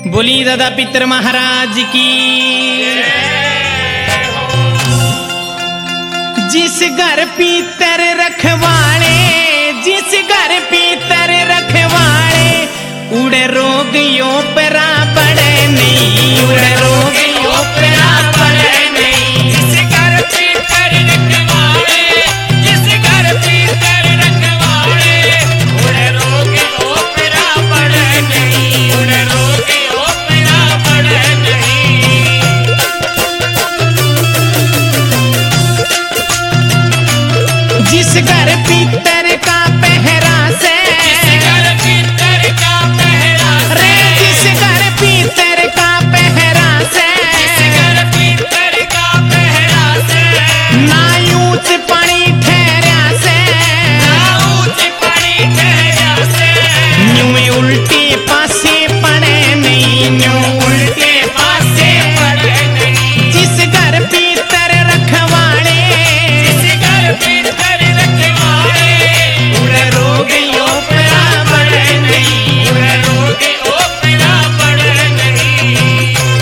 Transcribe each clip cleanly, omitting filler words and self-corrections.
बोली दादा पितर महाराज की। जिस घर पीतर रखवाले, जिस घर पीतर रखवाले, उड़े रोग यो परा पड़े नहीं, उड़े रोग यो परा पड़े नहीं। जिस घर पीतर रखवाले, जिस घर पीतर रखवाले, उड़े रोग यो परा पड़े नहीं, उड़े रोग यो परा पड़े नहीं। जिस घर पीतर का पहरा से, जिस घर पीतर का पहरा से, रे जिस घर पीतर का पहरा से, जिस घर पीतर का पहरा से, ना ऊंच पानी ठहरा से, ना ऊंच पानी ठहरा से, न्यू उल्टे पासे पड़े नहीं, न्यू उल्टे पासे पड़े नहीं। जिस घर पीतर रखवाले, जिस घर पीतर रखवाले, उड़े रोग यो परा पड़े नहीं, उड़े रोग यो परा पड़े नहीं।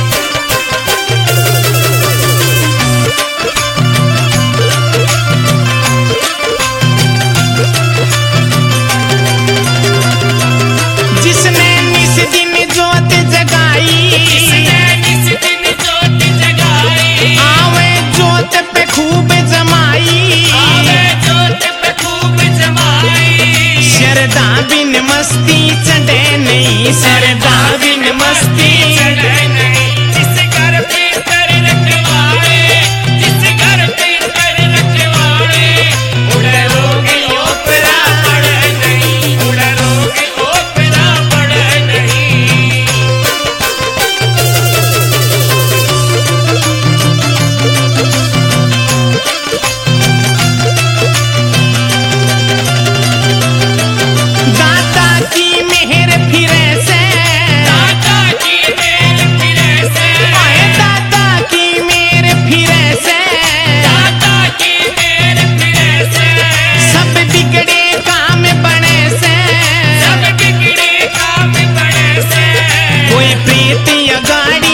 जिसने निस दिन जोत जगाई, जिसने निस दिन जोत जगाई, आवे जोत पे खूब जमाई, आवे जोत पे खूब जमाई। शरदा बिन मस्ती चढ़े नहीं, शरदा बिन मस्ती चढ़े नहीं। जिस घर पीतर रखवाले, जिस घर पीतर रखवाले, उड़े रोग यो परा पड़े नहीं, उड़े रोग यो परा पड़े नहीं। दाता की मेहर फिरे से, दाता की मेर फिरे से, आए दाता की मेहर फिरे से, दाता की मेर फिरे से, सब बिगड़े काम बने से, सब बिगड़े काम बड़े से। कोई प्रीत या गाड़ी